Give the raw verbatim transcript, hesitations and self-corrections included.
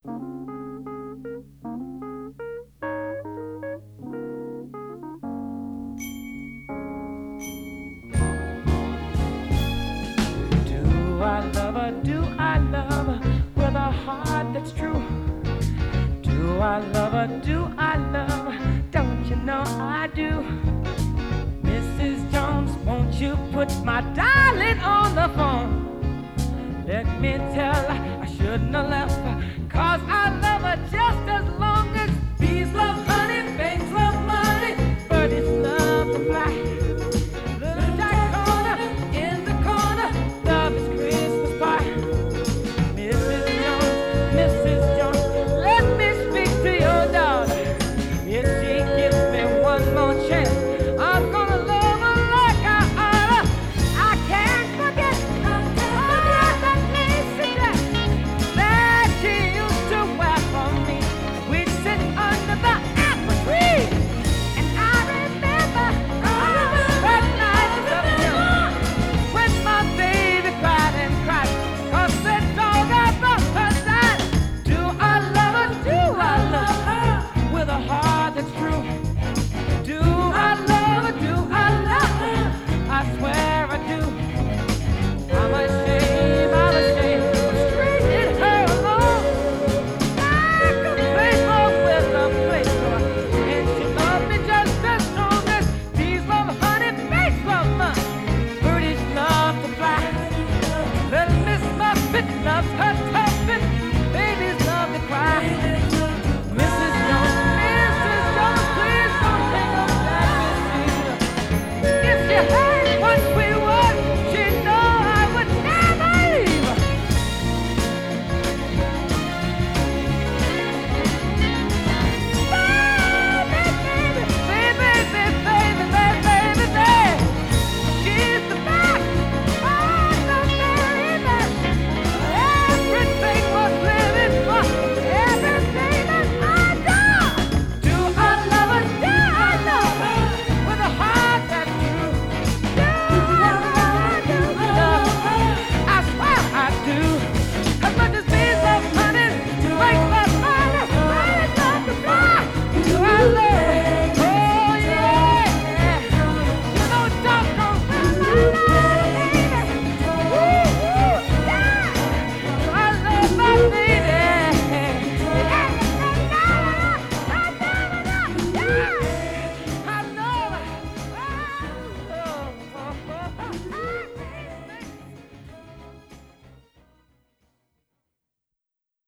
Do I love her? Do I love her with a heart that's true? Do I love her? Do I love her? Don't you know I do? Missus Jones, won't you put my darling on the phone? Let me tell her I shouldn't have left her.